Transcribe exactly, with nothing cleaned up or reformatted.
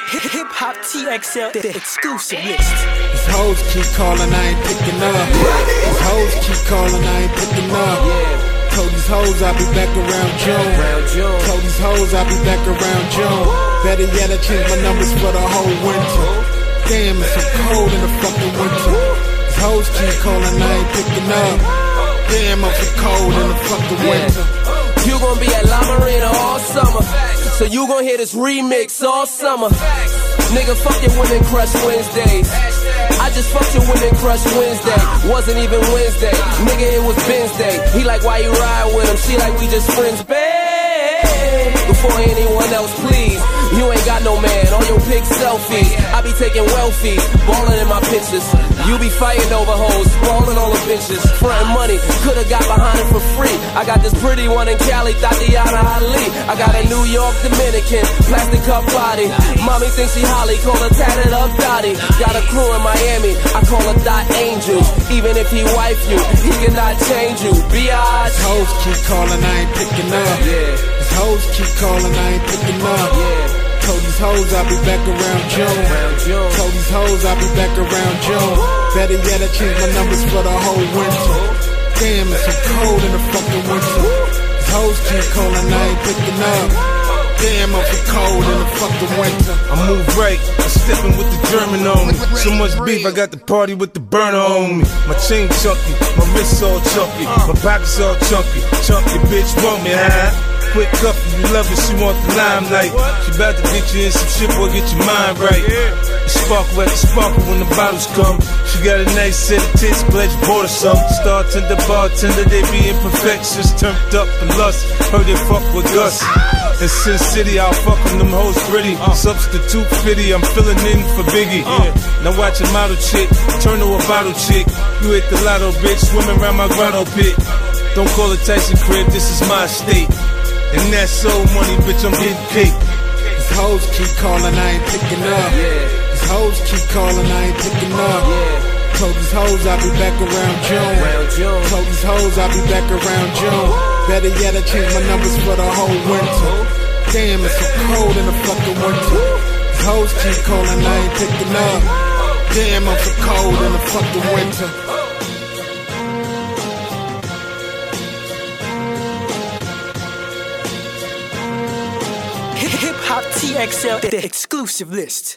Hip Hop T X L, the exclusive list. These hoes keep calling, I ain't picking up. These hoes keep calling, I ain't picking up. Told these hoes I'll be back around June. Told these hoes I'll be back around June. Better yet, I changed my numbers for the whole winter. Damn, it's so cold in the fucking winter. These hoes keep calling, I ain't picking up. Damn, I'm so cold in the fucking winter. You gon' be at La Marina all summer, so you gon' hear this remix all summer. Nigga, fuck your Women Crush Wednesdays. I just fucked your Women Crush Wednesday. Wasn't even Wednesday, nigga, it was Wednesday. He like, why you ride with him? She like, we just friends, babe. Before anyone else, please. You ain't got no man on your pic selfies. I be taking welfies, ballin' in my pictures. You be fighting over hoes, ballin' all the bitches. Frontin' money, coulda got behind it for free. I got this pretty one in Cali, Tatiana Ali. I got a New York Dominican, plastic cup body. Mommy thinks she Holly, call her tatted up Dottie. Got a crew in Miami, I call her Dot Angel. Even if he wife you, he cannot change you. Biatch. Hoes keep calling, I ain't picking up. Yeah. These hoes keep calling, I ain't picking up. Yeah. Told these hoes I'll be back around June. Told these hoes I'll be back around June. Better yet, I changed my numbers for the whole winter. Damn, it's so cold in the fucking winter. These hoes keep calling, I ain't picking up. Damn, I'm so cold in the fucking winter. I move right, I'm stepping with the German on me. So much beef, I got the party with the burner on me. My chain chunky, my wrists all chunky, my pockets all chunky. Chunky bitch want me, huh? Quick cup, if you love it, she want the limelight. She bout to get you in some shit, boy, get your mind right. The sparkle at the sparkle when the bottles come. She got a nice set of tits, pledge bought her some. Startender, bartender, they be imperfections. Turned up for lust, heard they fuck with Gus. In Sin City, I'll fuck them, them hoes pretty. Substitute fifty, I'm filling in for Biggie. Now watch a model chick, turn to a bottle chick. You hit the lotto, bitch, swimming around my grotto pit. Don't call it Tyson crib, this is my estate. And that's soul money, bitch, I'm getting cake. These hoes keep calling, I ain't picking up. These hoes keep calling, I ain't picking up. Told these hoes I'll be back around June. Told these hoes I'll be back around June. Better yet, I changed my numbers for the whole winter. Damn, it's so cold in the fucking winter. These hoes keep calling, I ain't picking up. Damn, I'm so cold in the fucking winter. Hip Hop T X L, the exclusive list.